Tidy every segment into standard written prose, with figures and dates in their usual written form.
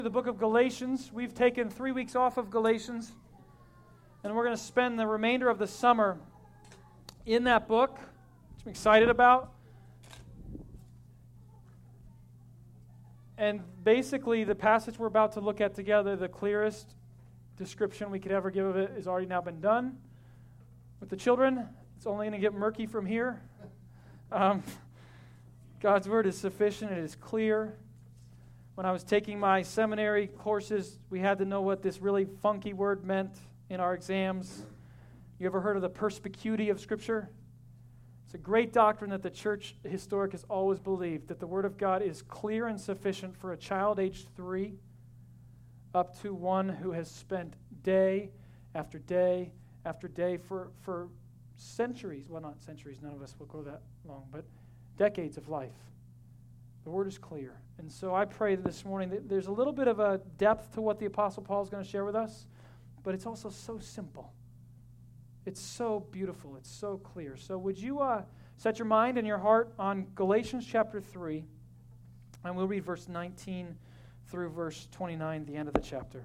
The book of Galatians. We've taken 3 weeks off of Galatians, and we're going to spend the remainder of the summer in that book, which I'm excited about. And basically, the passage we're about to look at together, the clearest description we could ever give of it has already now been done. With the children, it's only going to get murky from here. God's word is sufficient. It is clear. When I was taking my seminary courses, we had to know what this really funky word meant in our exams. You ever heard of the perspicuity of Scripture? It's a great doctrine that the church historic has always believed, that the Word of God is clear and sufficient for a child aged 3 up to one who has spent day after day after day for centuries, well, not centuries, none of us will go that long, but decades of life. The Word is clear. And so I pray this morning that there's a little bit of a depth to what the Apostle Paul is going to share with us, but it's also so simple. It's so beautiful. It's so clear. So would you set your mind and your heart on Galatians chapter 3, and we'll read verse 19 through verse 29, the end of the chapter.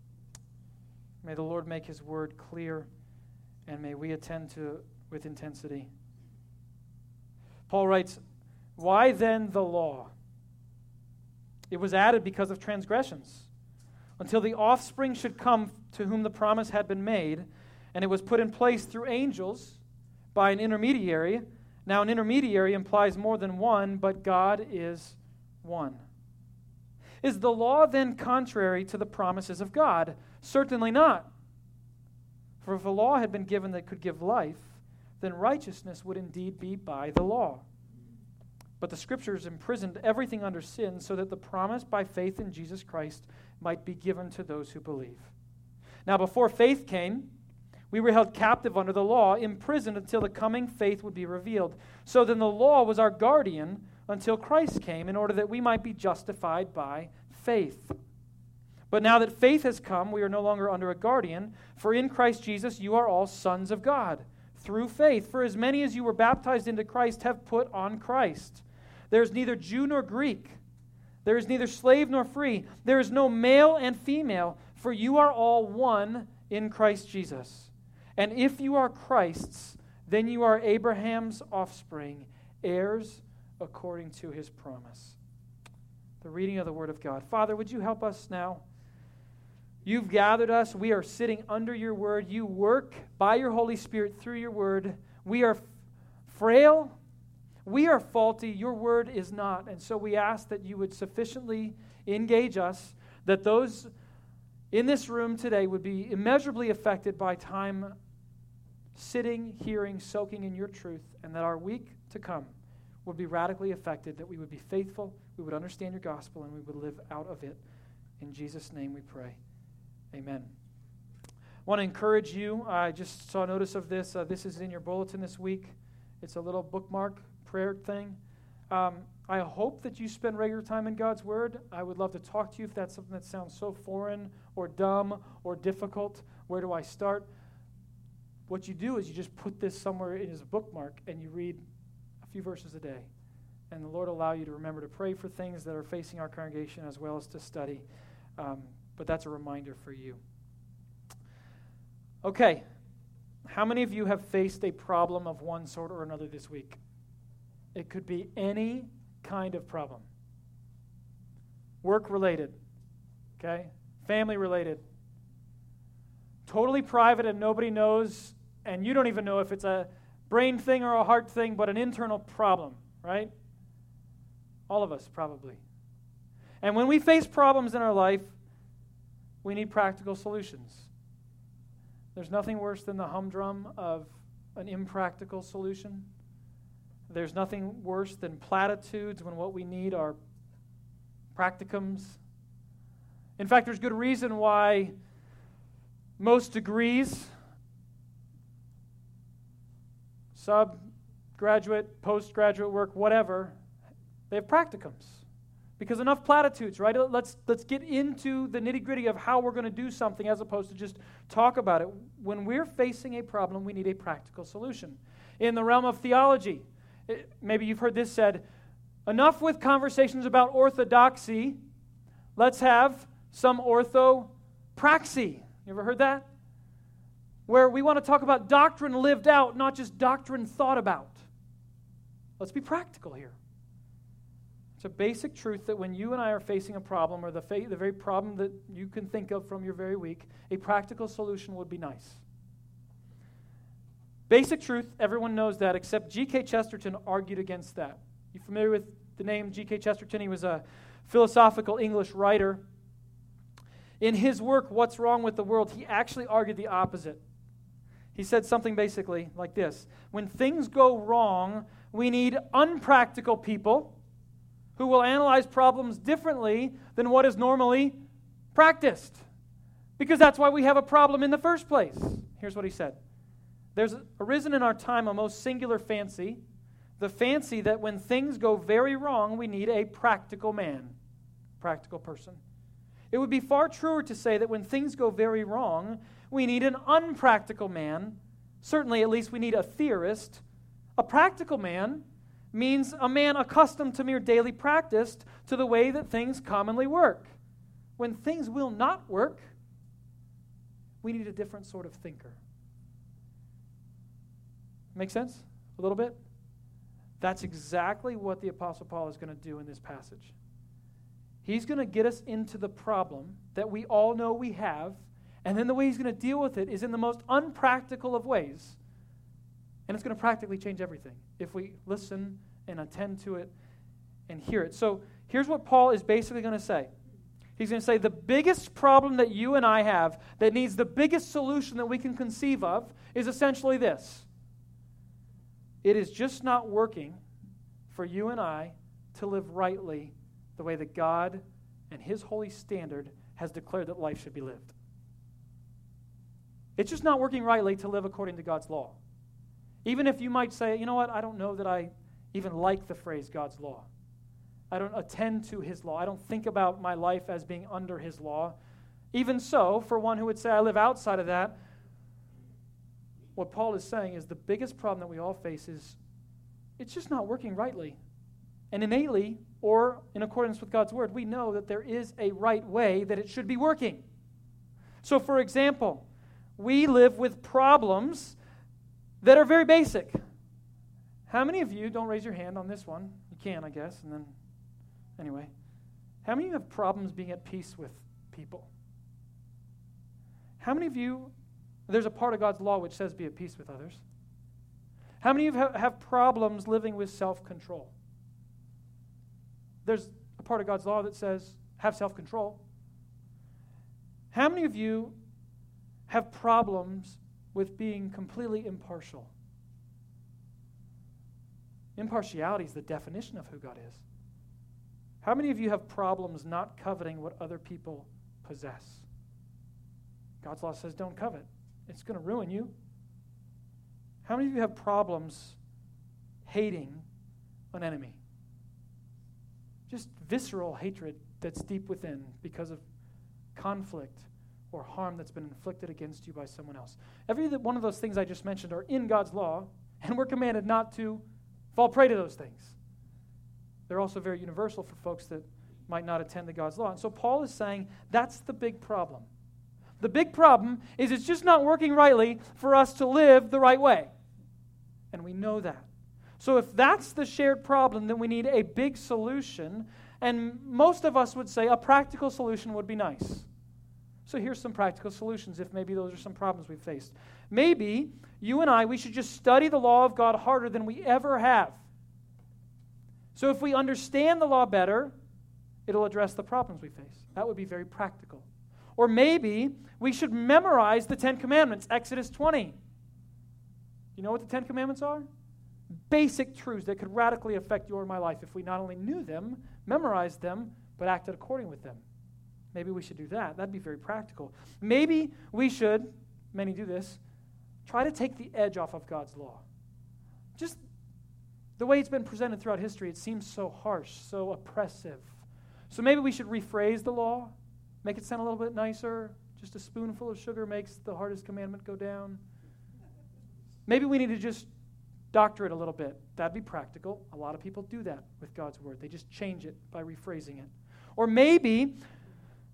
May the Lord make His word clear, and may we attend to it with intensity. Paul writes, "Why then the law? It was added because of transgressions, until the offspring should come to whom the promise had been made, and it was put in place through angels by an intermediary. Now an intermediary implies more than one, but God is one. Is the law then contrary to the promises of God? Certainly not. For if a law had been given that could give life, then righteousness would indeed be by the law. But the Scriptures imprisoned everything under sin so that the promise by faith in Jesus Christ might be given to those who believe. Now before faith came, we were held captive under the law, imprisoned until the coming faith would be revealed. So then the law was our guardian until Christ came, in order that we might be justified by faith. But now that faith has come, we are no longer under a guardian, for in Christ Jesus you are all sons of God, through faith. For as many as you were baptized into Christ have put on Christ. There is neither Jew nor Greek. There is neither slave nor free. There is no male and female, for you are all one in Christ Jesus. And if you are Christ's, then you are Abraham's offspring, heirs according to his promise." The reading of the Word of God. Father, would you help us now? You've gathered us. We are sitting under your Word. You work by your Holy Spirit through your Word. We are frail. We are faulty. Your Word is not. And so we ask that you would sufficiently engage us, that those in this room today would be immeasurably affected by time sitting, hearing, soaking in your truth, and that our week to come would be radically affected, that we would be faithful, we would understand your gospel, and we would live out of it. In Jesus' name we pray. Amen. I want to encourage you. I just saw notice of this. This is in your bulletin this week. It's a little bookmark prayer thing. I hope that you spend regular time in God's Word. I would love to talk to you if that's something that sounds so foreign or dumb or difficult. Where do I start? What you do is you just put this somewhere in as a bookmark and you read a few verses a day. And the Lord will allow you to remember to pray for things that are facing our congregation as well as to study. But that's a reminder for you. Okay. How many of you have faced a problem of one sort or another this week? It could be any kind of problem. Work-related. Okay? Family-related. Totally private and nobody knows, and you don't even know if it's a brain thing or a heart thing, but an internal problem, right? All of us, probably. And when we face problems in our life, we need practical solutions. There's nothing worse than the humdrum of an impractical solution. There's nothing worse than platitudes when what we need are practicums. In fact, there's good reason why most degrees, subgraduate, postgraduate work, whatever, they have practicums. Because enough platitudes, right? Let's get into the nitty-gritty of how we're going to do something as opposed to just talk about it. When we're facing a problem, we need a practical solution. In the realm of theology, maybe you've heard this said, enough with conversations about orthodoxy. Let's have some orthopraxy. You ever heard that? Where we want to talk about doctrine lived out, not just doctrine thought about. Let's be practical here. It's a basic truth that when you and I are facing a problem, or the very problem that you can think of from your very week, a practical solution would be nice. Basic truth, everyone knows that, except G.K. Chesterton argued against that. You familiar with the name G.K. Chesterton? He was a philosophical English writer. In his work, What's Wrong with the World, he actually argued the opposite. He said something basically like this: when things go wrong, we need unpractical people who will analyze problems differently than what is normally practiced. Because that's why we have a problem in the first place. Here's what he said. There's arisen in our time a most singular fancy, the fancy that when things go very wrong, we need a practical man, practical person. It would be far truer to say that when things go very wrong, we need an unpractical man. Certainly, at least we need a theorist. A practical man means a man accustomed to mere daily practice to the way that things commonly work. When things will not work, we need a different sort of thinker. Make sense? A little bit? That's exactly what the Apostle Paul is going to do in this passage. He's going to get us into the problem that we all know we have, and then the way he's going to deal with it is in the most unpractical of ways. And it's going to practically change everything if we listen and attend to it and hear it. So here's what Paul is basically going to say. He's going to say the biggest problem that you and I have that needs the biggest solution that we can conceive of is essentially this. It is just not working for you and I to live rightly the way that God and His holy standard has declared that life should be lived. It's just not working rightly to live according to God's law. Even if you might say, you know what, I don't know that I even like the phrase God's law. I don't attend to His law. I don't think about my life as being under His law. Even so, for one who would say I live outside of that, what Paul is saying is the biggest problem that we all face is it's just not working rightly. And innately, or in accordance with God's word, we know that there is a right way that it should be working. So, for example, we live with problems that are very basic. How many of you, don't raise your hand on this one, you can, I guess, and then, anyway. How many of you have problems being at peace with people? How many of you, there's a part of God's law which says be at peace with others. How many of you have problems living with self-control? There's a part of God's law that says have self-control. How many of you have problems with being completely impartial? Impartiality is the definition of who God is. How many of you have problems not coveting what other people possess? God's law says don't covet. It's going to ruin you. How many of you have problems hating an enemy? Just visceral hatred that's deep within because of conflict or harm that's been inflicted against you by someone else. Every one of those things I just mentioned are in God's law, and we're commanded not to fall prey to those things. They're also very universal for folks that might not attend to God's law. And so Paul is saying that's the big problem. The big problem is it's just not working rightly for us to live the right way. And we know that. So if that's the shared problem, then we need a big solution. And most of us would say a practical solution would be nice. So here's some practical solutions if maybe those are some problems we've faced. Maybe you and I, we should just study the law of God harder than we ever have. So if we understand the law better, it'll address the problems we face. That would be very practical. Or maybe we should memorize the 10 Commandments, Exodus 20. You know what the 10 Commandments are? Basic truths that could radically affect your and my life if we not only knew them, memorized them, but acted according with them. Maybe we should do that. That'd be very practical. Maybe we should, many do this, try to take the edge off of God's law. Just the way it's been presented throughout history, it seems so harsh, so oppressive. So maybe we should rephrase the law, make it sound a little bit nicer. Just a spoonful of sugar makes the hardest commandment go down. Maybe we need to just doctor it a little bit. That'd be practical. A lot of people do that with God's word. They just change it by rephrasing it. Or maybe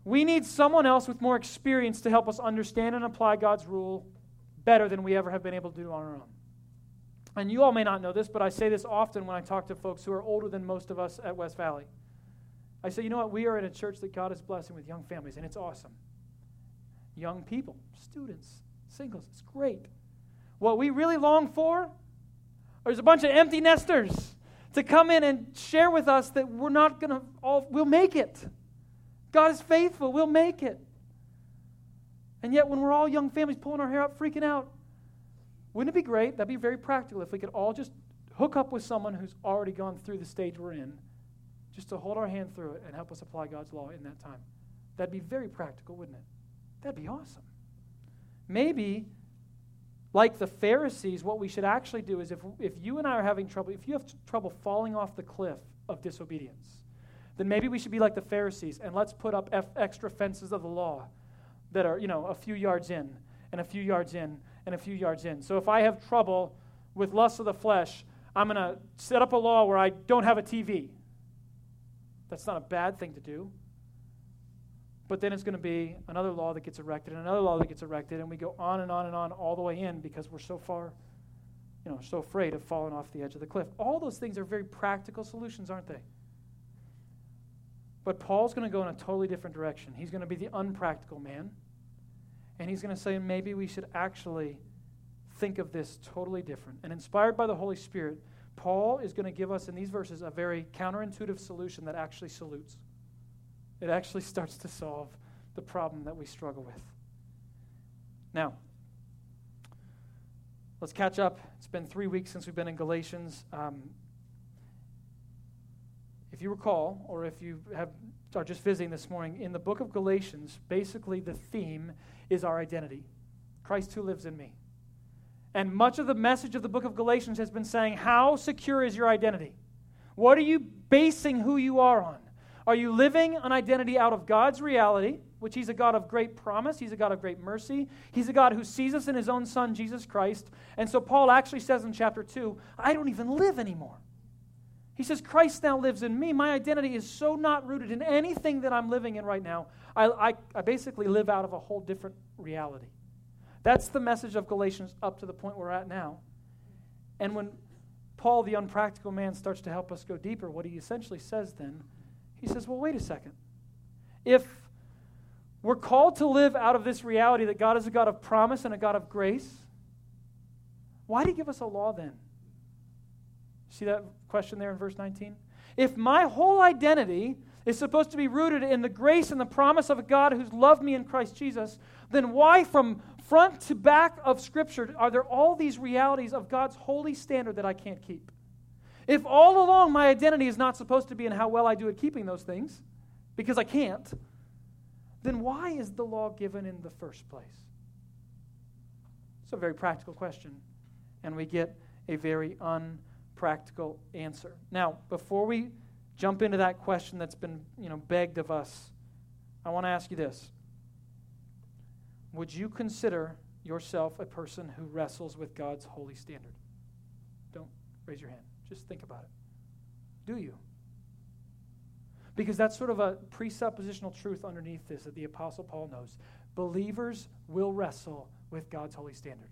We need someone else with more experience to help us understand and apply God's rule better than we ever have been able to do on our own. And you all may not know this, but I say this often when I talk to folks who are older than most of us at West Valley. I say, you know what? We are in a church that God is blessing with young families, and it's awesome. Young people, students, singles, it's great. What we really long for is a bunch of empty nesters to come in and share with us that we're not going to we'll make it. God is faithful, we'll make it. And yet when we're all young families pulling our hair out, freaking out, wouldn't it be great? That'd be very practical if we could all just hook up with someone who's already gone through the stage we're in, just to hold our hand through it and help us apply God's law in that time. That'd be very practical, wouldn't it? That'd be awesome. Maybe, like the Pharisees, what we should actually do is if you and I are having trouble, if you have trouble falling off the cliff of disobedience, then maybe we should be like the Pharisees and let's put up extra fences of the law that are, a few yards in and a few yards in and a few yards in. So if I have trouble with lust of the flesh, I'm going to set up a law where I don't have a TV. That's not a bad thing to do. But then it's going to be another law that gets erected and another law that gets erected, and we go on and on and on all the way in because we're so far, so afraid of falling off the edge of the cliff. All those things are very practical solutions, aren't they? But Paul's going to go in a totally different direction. He's going to be the unpractical man, and he's going to say maybe we should actually think of this totally different. And inspired by the Holy Spirit, Paul is going to give us in these verses a very counterintuitive solution that actually salutes. It actually starts to solve the problem that we struggle with. Now, let's catch up. It's been 3 weeks since we've been in Galatians. If you recall, or if you are just visiting this morning, in the book of Galatians, basically the theme is our identity. Christ who lives in me. And much of the message of the book of Galatians has been saying, how secure is your identity? What are you basing who you are on? Are you living an identity out of God's reality, which He's a God of great promise, He's a God of great mercy, He's a God who sees us in His own Son, Jesus Christ. And so Paul actually says in chapter 2, I don't even live anymore. He says, Christ now lives in me. My identity is so not rooted in anything that I'm living in right now. I basically live out of a whole different reality. That's the message of Galatians up to the point we're at now. And when Paul, the unpractical man, starts to help us go deeper, what he essentially says then, he says, well, wait a second. If we're called to live out of this reality that God is a God of promise and a God of grace, why did He give us a law then? See that question there in verse 19? If my whole identity is supposed to be rooted in the grace and the promise of a God who's loved me in Christ Jesus, then why from front to back of Scripture are there all these realities of God's holy standard that I can't keep? If all along my identity is not supposed to be in how well I do at keeping those things, because I can't, then why is the law given in the first place? It's a very practical question, and we get a very unpractical answer. Now, before we jump into that question that's been, begged of us, I want to ask you this. Would you consider yourself a person who wrestles with God's holy standard? Don't raise your hand. Just think about it. Do you? Because that's sort of a presuppositional truth underneath this that the Apostle Paul knows. Believers will wrestle with God's holy standard.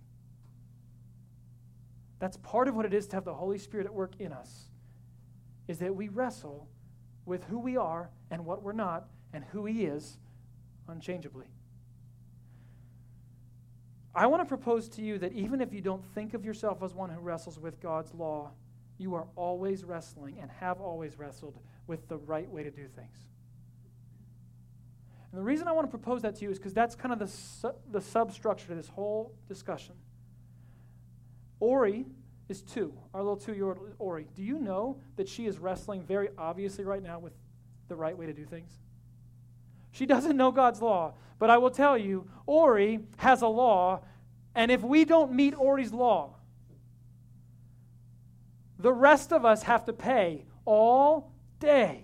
That's part of what it is to have the Holy Spirit at work in us, is that we wrestle with who we are and what we're not and who He is unchangeably. I want to propose to you that even if you don't think of yourself as one who wrestles with God's law, you are always wrestling and have always wrestled with the right way to do things. And the reason I want to propose that to you is because that's kind of the substructure to this whole discussion. Ori is 2, our little 2-year-old Ori. Do you know that she is wrestling very obviously right now with the right way to do things? She doesn't know God's law, but I will tell you, Ori has a law, and if we don't meet Ori's law, the rest of us have to pay all day.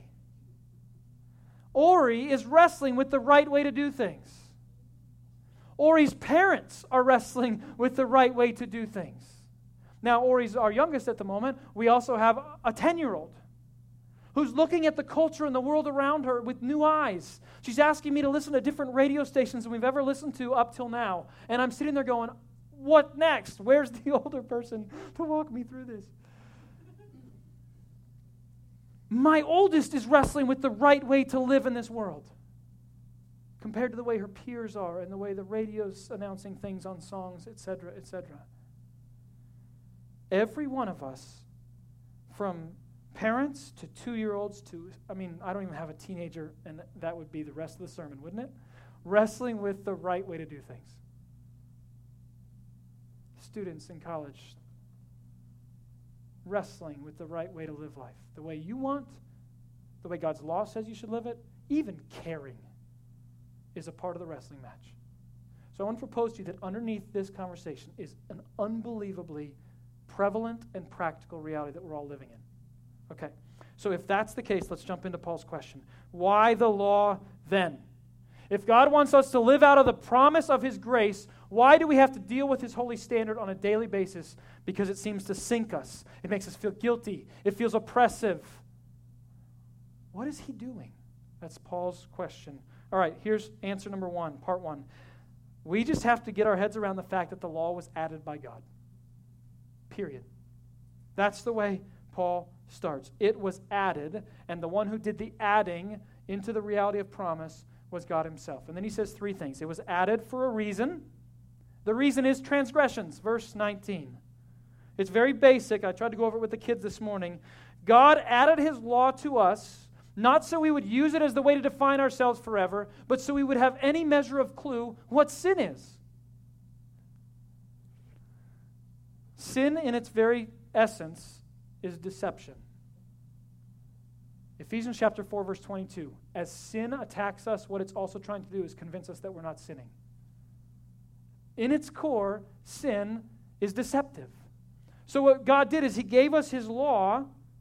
Ori is wrestling with the right way to do things. Ori's parents are wrestling with the right way to do things. Now, Ori's our youngest at the moment. We also have a 10-year-old who's looking at the culture and the world around her with new eyes. She's asking me to listen to different radio stations than we've ever listened to up till now. And I'm sitting there going, what next? Where's the older person to walk me through this? My oldest is wrestling with the right way to live in this world compared to the way her peers are and the way the radio's announcing things on songs, etc., etc. Every one of us, from parents to 2-year-olds to, I don't even have a teenager, and that would be the rest of the sermon, wouldn't it? Wrestling with the right way to do things. Students in college, wrestling with the right way to live life. The way you want, the way God's law says you should live it, even caring is a part of the wrestling match. So I want to propose to you that underneath this conversation is an unbelievably prevalent and practical reality that we're all living in. Okay, so if that's the case, let's jump into Paul's question. Why the law then? If God wants us to live out of the promise of His grace, why do we have to deal with His holy standard on a daily basis? Because it seems to sink us. It makes us feel guilty. It feels oppressive. What is He doing? That's Paul's question. All right, here's answer number 1, part 1. We just have to get our heads around the fact that the law was added by God. Period. That's the way Paul starts. It was added, and the one who did the adding into the reality of promise was God Himself. And then he says 3 things. It was added for a reason. The reason is transgressions, verse 19. It's very basic. I tried to go over it with the kids this morning. God added His law to us, not so we would use it as the way to define ourselves forever, but so we would have any measure of clue what sin is. Sin in its very essence is deception. Ephesians chapter 4, verse 22. As sin attacks us, what it's also trying to do is convince us that we're not sinning. In its core, sin is deceptive. So what God did is He gave us His law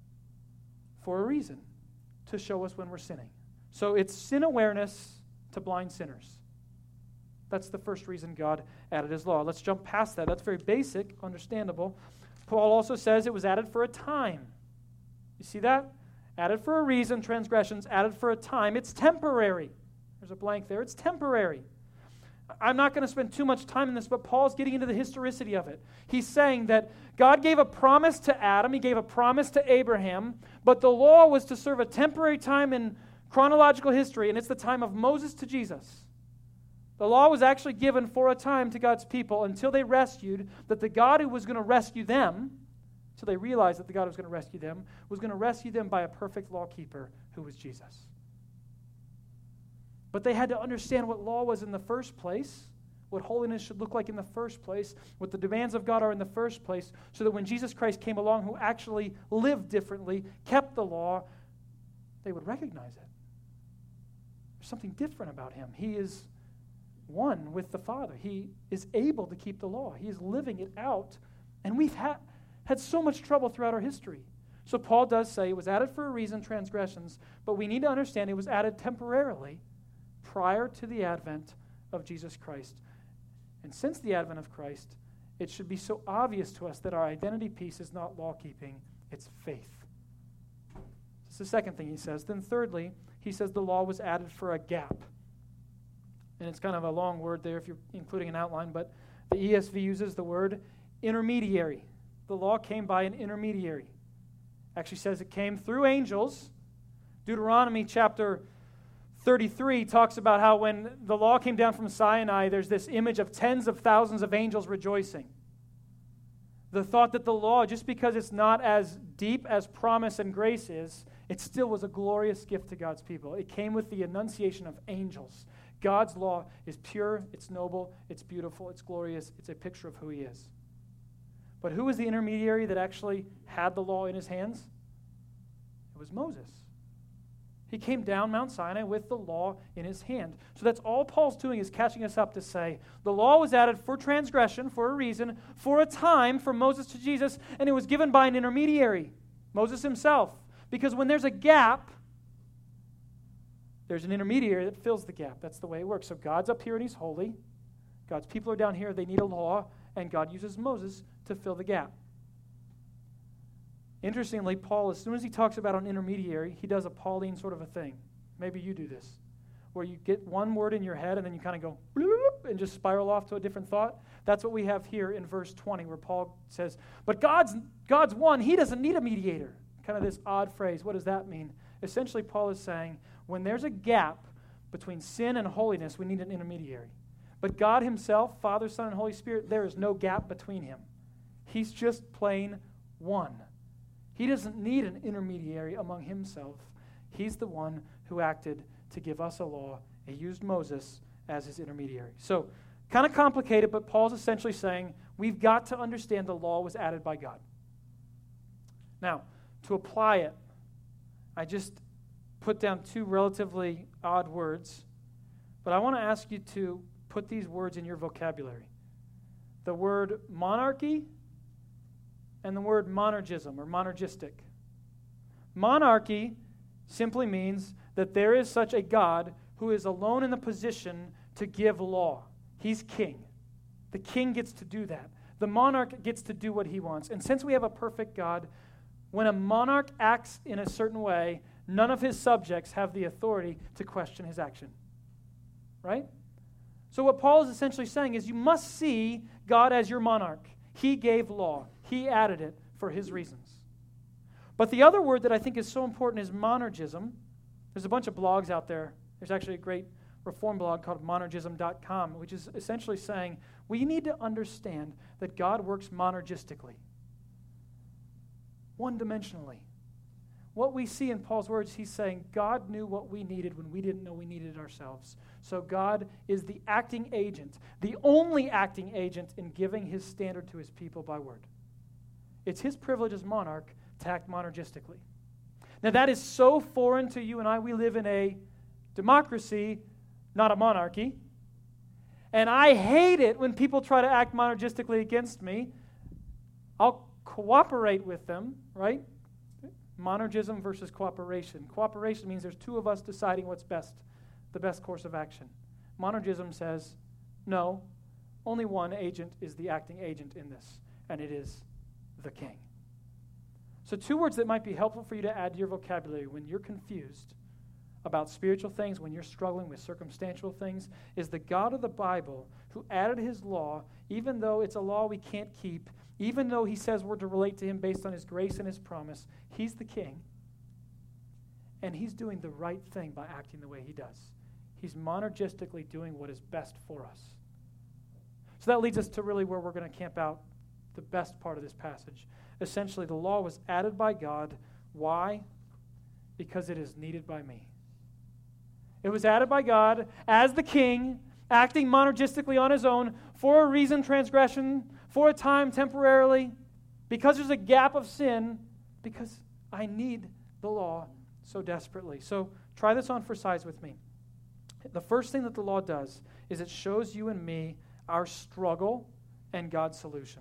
for a reason, to show us when we're sinning. So it's sin awareness to blind sinners. That's the first reason God added His law. Let's jump past that. That's very basic, understandable. Paul also says it was added for a time. You see that? Added for a reason, transgressions, added for a time. It's temporary. There's a blank there. It's temporary. I'm not going to spend too much time in this, but Paul's getting into the historicity of it. He's saying that God gave a promise to Adam, He gave a promise to Abraham, but the law was to serve a temporary time in chronological history, and it's the time of Moses to Jesus. The law was actually given for a time to God's people until they rescued, that the God who was going to rescue them, until they realized that the God who was going to rescue them, was going to rescue them by a perfect lawkeeper who was Jesus. But they had to understand what law was in the first place, what holiness should look like in the first place, what the demands of God are in the first place, so that when Jesus Christ came along, who actually lived differently, kept the law, they would recognize it. There's something different about Him. He is one with the Father. He is able to keep the law. He is living it out. And we've had so much trouble throughout our history. So Paul does say it was added for a reason, transgressions, but we need to understand it was added temporarily prior to the advent of Jesus Christ. And since the advent of Christ, it should be so obvious to us that our identity piece is not law-keeping, it's faith. That's the second thing he says. Then thirdly, he says the law was added for a gap. And it's kind of a long word there if you're including an outline, but the ESV uses the word intermediary. The law came by an intermediary. Actually says it came through angels. Deuteronomy chapter 33 talks about how when the law came down from Sinai, there's this image of tens of thousands of angels rejoicing. The thought that the law, just because it's not as deep as promise and grace is, it still was a glorious gift to God's people. It came with the annunciation of angels. God's law is pure, it's noble, it's beautiful, it's glorious, it's a picture of who He is. But who was the intermediary that actually had the law in his hands? It was Moses. He came down Mount Sinai with the law in his hand. So that's all Paul's doing, is catching us up to say the law was added for transgression, for a reason, for a time, from Moses to Jesus, and it was given by an intermediary, Moses himself. Because when there's a gap, there's an intermediary that fills the gap. That's the way it works. So God's up here and He's holy. God's people are down here. They need a law. And God uses Moses to fill the gap. Interestingly, Paul, as soon as he talks about an intermediary, he does a Pauline sort of a thing. Maybe you do this, where you get one word in your head and then you kind of go bloop and just spiral off to a different thought. That's what we have here in verse 20, where Paul says, but God's one. He doesn't need a mediator. Kind of this odd phrase. What does that mean? Essentially, Paul is saying, when there's a gap between sin and holiness, we need an intermediary. But God himself, Father, Son, and Holy Spirit, there is no gap between him. He's just plain one. He doesn't need an intermediary among himself. He's the one who acted to give us a law. He used Moses as his intermediary. So, kind of complicated, but Paul's essentially saying we've got to understand the law was added by God. Now, to apply it, I just put down two relatively odd words, but I want to ask you to put these words in your vocabulary. The word monarchy and the word monergism or monergistic. Monarchy simply means that there is such a God who is alone in the position to give law. He's king. The king gets to do that. The monarch gets to do what he wants. And since we have a perfect God, when a monarch acts in a certain way, none of his subjects have the authority to question his action. Right? So what Paul is essentially saying is you must see God as your monarch. He gave law. He added it for his reasons. But the other word that I think is so important is monergism. There's a bunch of blogs out there. There's actually a great reform blog called monergism.com, which is essentially saying we need to understand that God works monergistically, one-dimensionally. What we see in Paul's words, he's saying God knew what we needed when we didn't know we needed it ourselves. So God is the acting agent, the only acting agent in giving his standard to his people by word. It's his privilege as monarch to act monergistically. Now that is so foreign to you and I. We live in a democracy, not a monarchy. And I hate it when people try to act monergistically against me. I'll cooperate with them, right? Monergism versus cooperation. Cooperation means there's two of us deciding what's best, the best course of action. Monergism says, no, only one agent is the acting agent in this, and it is the king. So two words that might be helpful for you to add to your vocabulary when you're confused about spiritual things, when you're struggling with circumstantial things, is the God of the Bible who added his law, even though it's a law we can't keep, even though he says we're to relate to him based on his grace and his promise. He's the king, and he's doing the right thing by acting the way he does. He's monergistically doing what is best for us. So that leads us to really where we're going to camp out the best part of this passage. Essentially, the law was added by God. Why? Because it is needed by me. It was added by God as the king, acting monergistically on his own for a reason, transgression, for a time, temporarily, because there's a gap of sin, because I need the law so desperately. So try this on for size with me. The first thing that the law does is it shows you and me our struggle and God's solution.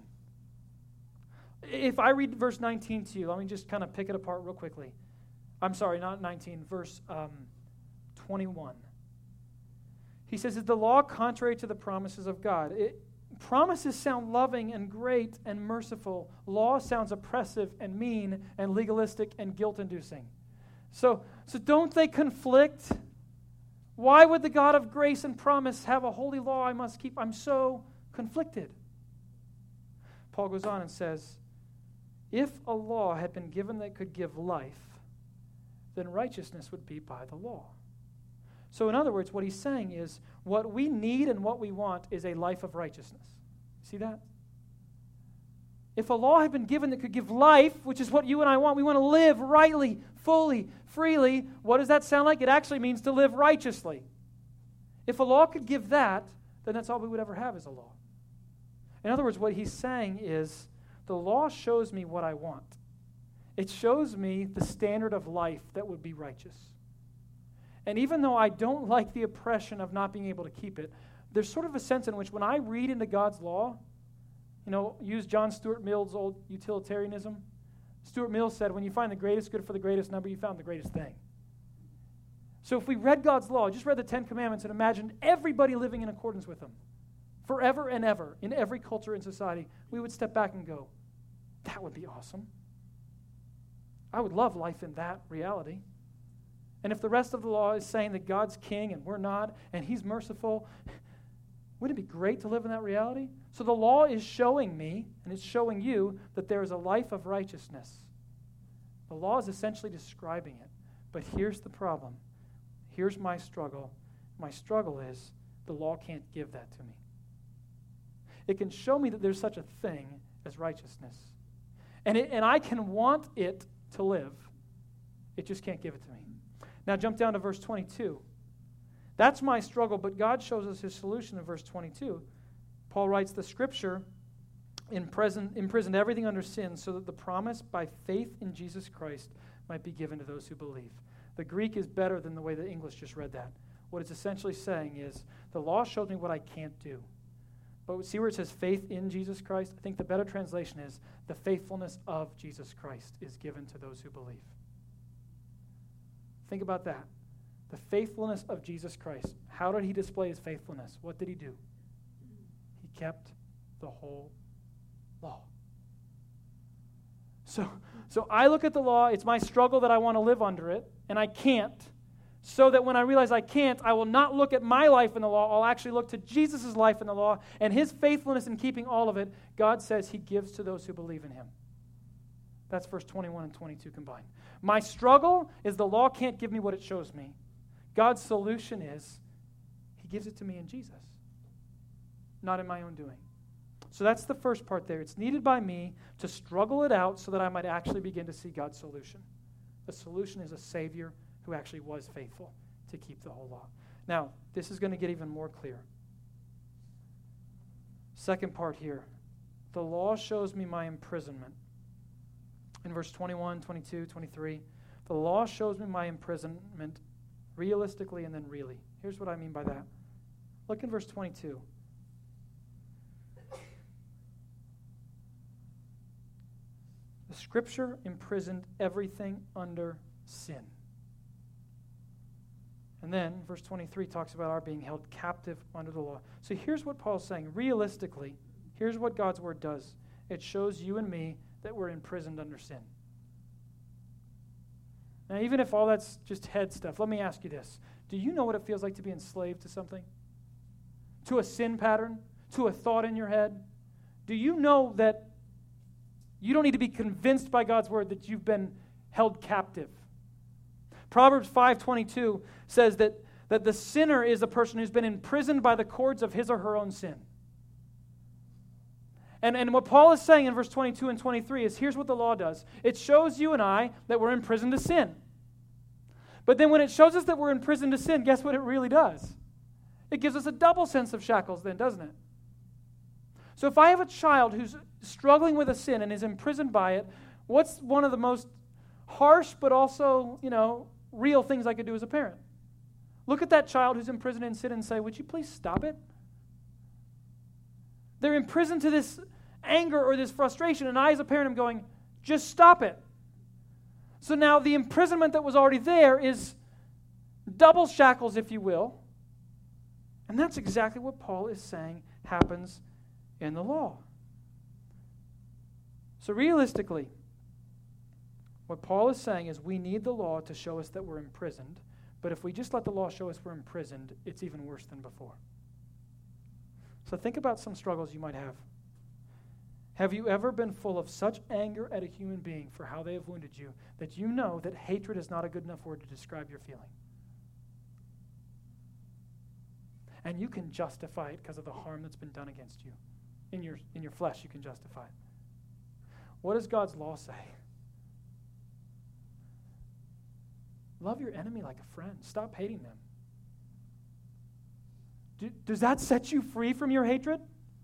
If I read verse 19 to you, let me just kind of pick it apart real quickly. I'm sorry, not 19, verse 21. He says, is the law contrary to the promises of God? Promises sound loving and great and merciful. Law sounds oppressive and mean and legalistic and guilt-inducing. So don't they conflict? Why would the God of grace and promise have a holy law I must keep? I'm so conflicted. Paul goes on and says, if a law had been given that could give life, then righteousness would be by the law. So in other words, what he's saying is what we need and what we want is a life of righteousness. See that? If a law had been given that could give life, which is what you and I want, we want to live rightly, fully, freely. What does that sound like? It actually means to live righteously. If a law could give that, then that's all we would ever have is a law. In other words, what he's saying is the law shows me what I want. It shows me the standard of life that would be righteous. And even though I don't like the oppression of not being able to keep it, there's sort of a sense in which when I read into God's law, use John Stuart Mill's old utilitarianism. Stuart Mill said, when you find the greatest good for the greatest number, you found the greatest thing. So if we read God's law, just read the Ten Commandments and imagined everybody living in accordance with them, forever and ever, in every culture and society, we would step back and go, that would be awesome. I would love life in that reality. And if the rest of the law is saying that God's king and we're not, and he's merciful, wouldn't it be great to live in that reality? So the law is showing me, and it's showing you, that there is a life of righteousness. The law is essentially describing it. But here's the problem. Here's my struggle. My struggle is the law can't give that to me. It can show me that there's such a thing as righteousness. And I can want it to live. It just can't give it to me. Now jump down to verse 22. That's my struggle, but God shows us his solution in verse 22. Paul writes, the scripture imprisoned everything under sin so that the promise by faith in Jesus Christ might be given to those who believe. The Greek is better than the way the English just read that. What it's essentially saying is, the law shows me what I can't do. But see where it says faith in Jesus Christ? I think the better translation is, the faithfulness of Jesus Christ is given to those who believe. Think about that. The faithfulness of Jesus Christ. How did he display his faithfulness? What did he do? He kept the whole law. So I look at the law, it's my struggle that I want to live under it, and I can't. So that when I realize I can't, I will not look at my life in the law, I'll actually look to Jesus' life in the law, and his faithfulness in keeping all of it, God says he gives to those who believe in him. That's verse 21 and 22 combined. My struggle is the law can't give me what it shows me. God's solution is he gives it to me in Jesus, not in my own doing. So that's the first part there. It's needed by me to struggle it out so that I might actually begin to see God's solution. The solution is a Savior who actually was faithful to keep the whole law. Now, this is going to get even more clear. Second part here. The law shows me my imprisonment. In verse 21, 22, 23, the law shows me my imprisonment realistically and then really. Here's what I mean by that. Look in verse 22. The scripture imprisoned everything under sin. And then verse 23 talks about our being held captive under the law. So here's what Paul's saying. Realistically, here's what God's word does. It shows you and me that we're imprisoned under sin. Now, even if all that's just head stuff, let me ask you this. Do you know what it feels like to be enslaved to something? To a sin pattern? To a thought in your head? Do you know that you don't need to be convinced by God's word that you've been held captive? Proverbs 5:22 says that the sinner is a person who's been imprisoned by the cords of his or her own sin. And what Paul is saying in verse 22 and 23 is, here's what the law does. It shows you and I that we're in prison to sin. But then when it shows us that we're in prison to sin, guess what it really does? It gives us a double sense of shackles then, doesn't it? So if I have a child who's struggling with a sin and is imprisoned by it, what's one of the most harsh but also, real things I could do as a parent? Look at that child who's imprisoned in sin and say, would you please stop it? They're imprisoned to this anger or this frustration, and I as a parent am going, just stop it. So now the imprisonment that was already there is double shackles, if you will. And that's exactly what Paul is saying happens in the law. So realistically, what Paul is saying is we need the law to show us that we're imprisoned, but if we just let the law show us we're imprisoned, it's even worse than before. So think about some struggles you might have. Have you ever been full of such anger at a human being for how they have wounded you that you know that hatred is not a good enough word to describe your feeling? And you can justify it because of the harm that's been done against you. In your flesh, you can justify it. What does God's law say? Love your enemy like a friend. Stop hating them. Does that set you free from your hatred?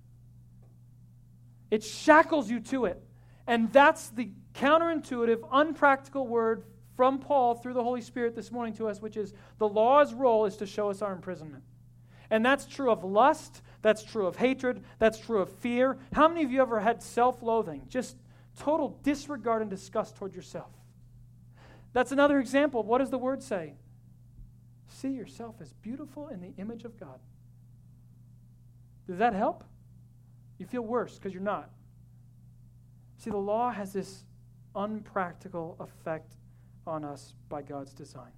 It shackles you to it. And that's the counterintuitive, unpractical word from Paul through the Holy Spirit this morning to us, which is the law's role is to show us our imprisonment. And that's true of lust, that's true of hatred, that's true of fear. How many of you ever had self-loathing, just total disregard and disgust toward yourself? That's another example. What does the word say? See yourself as beautiful in the image of God. Does that help? You feel worse because you're not. See, the law has this unpractical effect on us by God's design.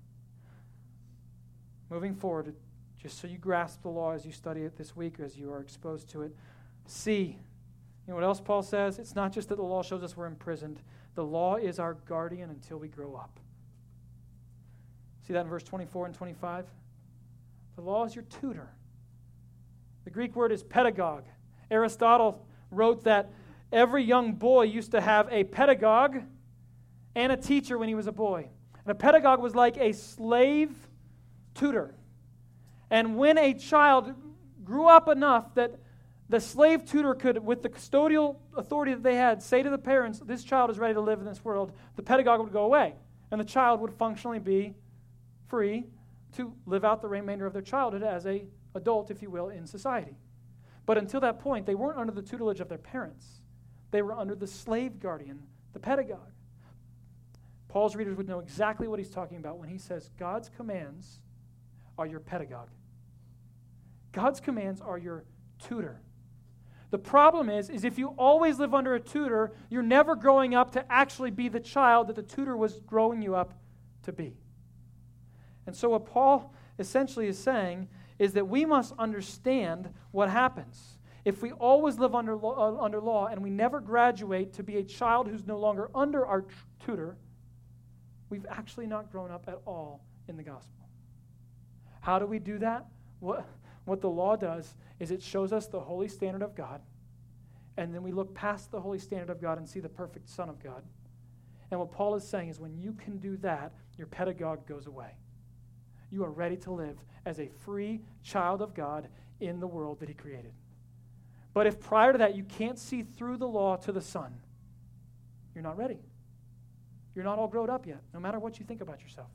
Moving forward, just so you grasp the law as you study it this week, as you are exposed to it, see, you know what else Paul says? It's not just that the law shows us we're imprisoned. The law is our guardian until we grow up. See that in verse 24 and 25? The law is your tutor. The Greek word is pedagogue. Aristotle wrote that every young boy used to have a pedagogue and a teacher when he was a boy. And a pedagogue was like a slave tutor. And when a child grew up enough that the slave tutor could, with the custodial authority that they had, say to the parents, this child is ready to live in this world, the pedagogue would go away. And the child would functionally be free to live out the remainder of their childhood as an adult, if you will, in society. But until that point, they weren't under the tutelage of their parents. They were under the slave guardian, the pedagogue. Paul's readers would know exactly what he's talking about when he says God's commands are your pedagogue. God's commands are your tutor. The problem is if you always live under a tutor, you're never growing up to actually be the child that the tutor was growing you up to be. And so what Paul essentially is saying is that we must understand what happens. If we always live under law and we never graduate to be a child who's no longer under our tutor, we've actually not grown up at all in the gospel. How do we do that? What the law does is it shows us the holy standard of God, and then we look past the holy standard of God and see the perfect Son of God. And what Paul is saying is when you can do that, your pedagogue goes away. You are ready to live as a free child of God in the world that he created. But if prior to that you can't see through the law to the Son, you're not ready. You're not all grown up yet, no matter what you think about yourself.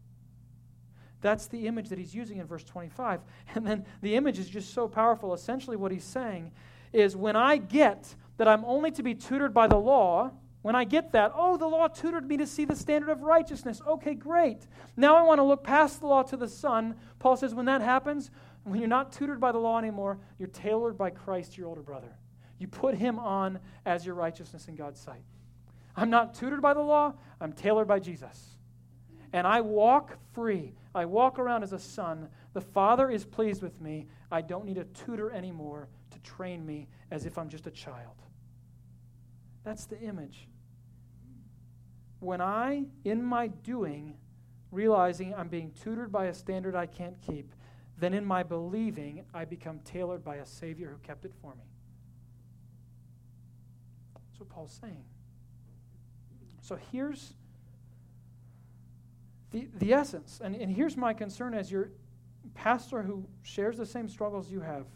That's the image that he's using in verse 25. And then the image is just so powerful. Essentially what he's saying is when I get that I'm only to be tutored by the law, when I get that, the law tutored me to see the standard of righteousness. Okay, great. Now I want to look past the law to the Son. Paul says when that happens, when you're not tutored by the law anymore, you're tailored by Christ, your older brother. You put him on as your righteousness in God's sight. I'm not tutored by the law. I'm tailored by Jesus. And I walk free. I walk around as a son. The Father is pleased with me. I don't need a tutor anymore to train me as if I'm just a child. That's the image. When I, in my doing, realizing I'm being tutored by a standard I can't keep, then in my believing, I become tailored by a Savior who kept it for me. That's what Paul's saying. So here's the essence. And here's my concern as your pastor who shares the same struggles you have.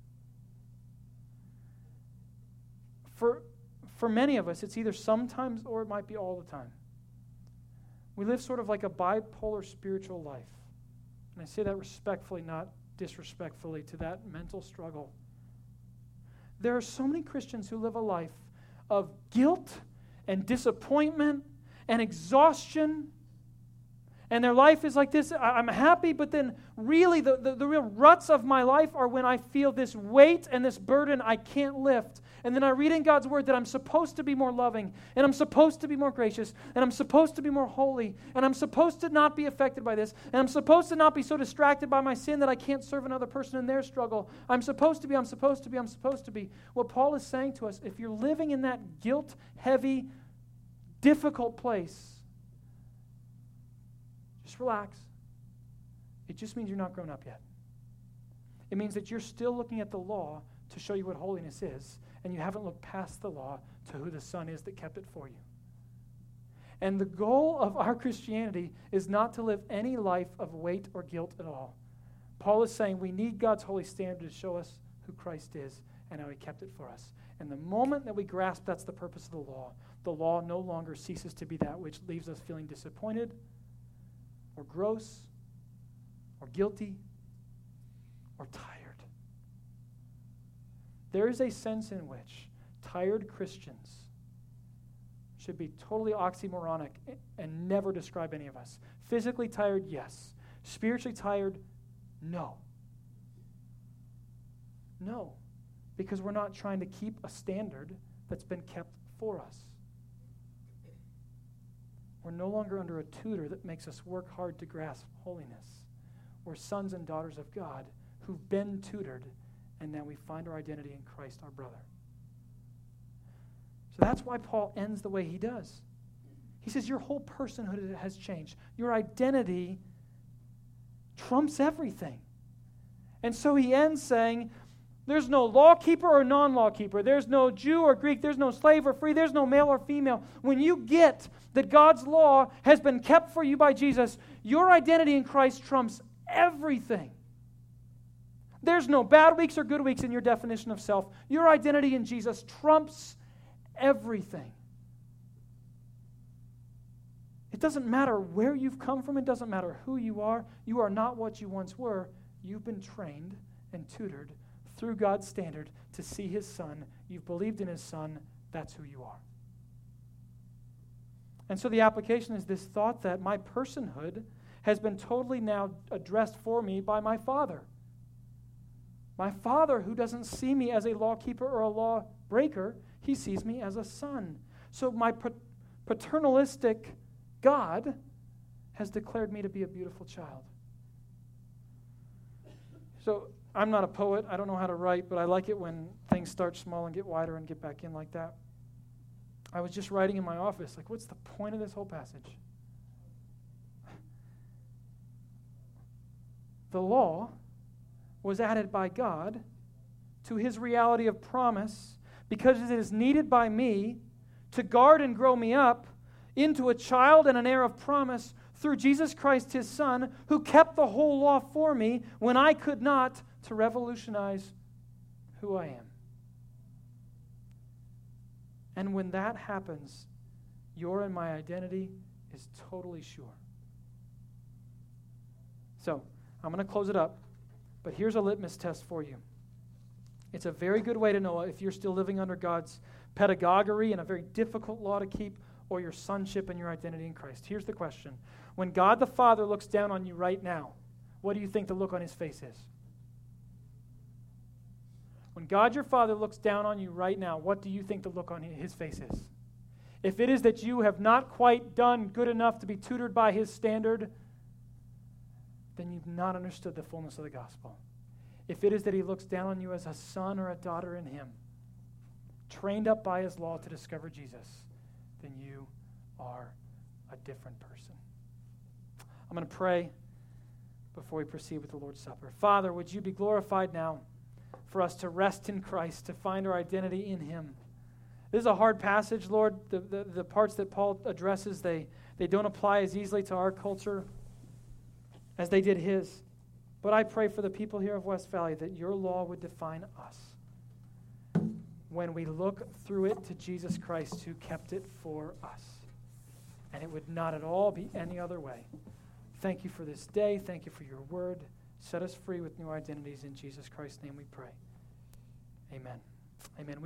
For many of us, it's either sometimes or it might be all the time. We live sort of like a bipolar spiritual life. And I say that respectfully, not disrespectfully to that mental struggle. There are so many Christians who live a life of guilt and disappointment and exhaustion. And their life is like this. I'm happy, but then really the real ruts of my life are when I feel this weight and this burden I can't lift. And then I read in God's word that I'm supposed to be more loving, and I'm supposed to be more gracious, and I'm supposed to be more holy, and I'm supposed to not be affected by this, and I'm supposed to not be so distracted by my sin that I can't serve another person in their struggle. I'm supposed to be. What Paul is saying to us, if you're living in that guilt-heavy, difficult place, just relax. It just means you're not grown up yet. It means that you're still looking at the law to show you what holiness is, and you haven't looked past the law to who the Son is that kept it for you. And the goal of our Christianity is not to live any life of weight or guilt at all. Paul is saying we need God's holy standard to show us who Christ is and how he kept it for us. And the moment that we grasp that's the purpose of the law no longer ceases to be that which leaves us feeling disappointed or gross or guilty or tired. There is a sense in which tired Christians should be totally oxymoronic and never describe any of us. Physically tired, yes. Spiritually tired, no. No, because we're not trying to keep a standard that's been kept for us. We're no longer under a tutor that makes us work hard to grasp holiness. We're sons and daughters of God who've been tutored, and now we find our identity in Christ, our brother. So that's why Paul ends the way he does. He says your whole personhood has changed. Your identity trumps everything. And so he ends saying, there's no law keeper or non-law keeper. There's no Jew or Greek. There's no slave or free. There's no male or female. When you get that God's law has been kept for you by Jesus, your identity in Christ trumps everything. There's no bad weeks or good weeks in your definition of self. Your identity in Jesus trumps everything. It doesn't matter where you've come from. It doesn't matter who you are. You are not what you once were. You've been trained and tutored through God's standard to see His Son. You've believed in His Son. That's who you are. And so the application is this thought that my personhood has been totally now addressed for me by my Father. My Father, who doesn't see me as a law keeper or a law breaker, He sees me as a son. So my paternalistic God has declared me to be a beautiful child. So I'm not a poet. I don't know how to write, but I like it when things start small and get wider and get back in like that. I was just writing in my office, like, what's the point of this whole passage? The law was added by God to His reality of promise because it is needed by me to guard and grow me up into a child and an heir of promise through Jesus Christ, His Son, who kept the whole law for me when I could not, to revolutionize who I am. And when that happens, your and my identity is totally sure. So, I'm going to close it up, but here's a litmus test for you. It's a very good way to know if you're still living under God's pedagogy and a very difficult law to keep, or your sonship and your identity in Christ. Here's the question. When God the Father looks down on you right now, what do you think the look on His face is? When God your Father looks down on you right now, what do you think the look on His face is? If it is that you have not quite done good enough to be tutored by His standard, then you've not understood the fullness of the gospel. If it is that He looks down on you as a son or a daughter in Him, trained up by His law to discover Jesus, then you are a different person. I'm going to pray before we proceed with the Lord's Supper. Father, would you be glorified now for us to rest in Christ, to find our identity in Him. This is a hard passage, Lord. The parts that Paul addresses, they don't apply as easily to our culture as they did his. But I pray for the people here of West Valley that your law would define us when we look through it to Jesus Christ who kept it for us. And it would not at all be any other way. Thank you for this day. Thank you for your word. Set us free with new identities. In Jesus Christ's name we pray. Amen. Amen.